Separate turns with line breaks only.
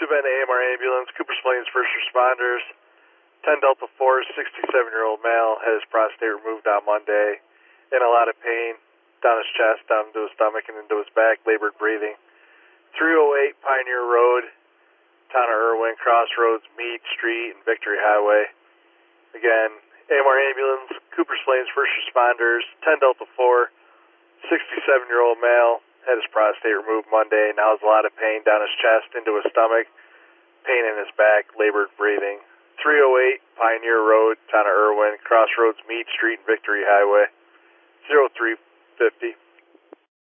been AMR ambulance, Cooper's Plains first responders. 10 Delta 4, 67-year-old male, had his prostate removed on Monday. In a lot of pain, down his chest, down into his stomach, and into his back, labored breathing. 308 Pioneer Road, town of Irwin, Crossroads, Meade Street, and Victory Highway. Again, AMR ambulance, Cooper's Plains first responders. 10 Delta 4, 67-year-old male, had his prostate removed Monday. Now has a lot of pain down his chest, into his stomach, pain in his back, labored breathing. 308 Pioneer Road, town of Irwin, Crossroads, Meade Street, and Victory Highway. 0350.